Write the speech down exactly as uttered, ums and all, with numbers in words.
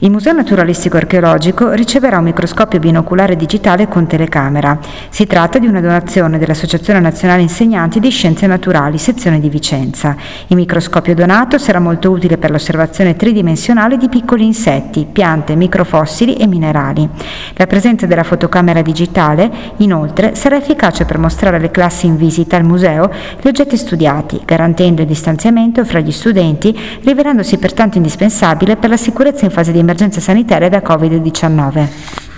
Il Museo Naturalistico Archeologico riceverà un microscopio binoculare digitale con telecamera. Si tratta di una donazione dell'Associazione Nazionale Insegnanti di Scienze Naturali, sezione di Vicenza. Il microscopio donato sarà molto utile per l'osservazione tridimensionale di piccoli insetti, piante, microfossili e minerali. La presenza della fotocamera digitale, inoltre, sarà efficace per mostrare alle classi in visita al museo gli oggetti studiati, garantendo il distanziamento fra gli studenti, rivelandosi pertanto indispensabile per la sicurezza in fase di emergenza sanitaria da covid diciannove.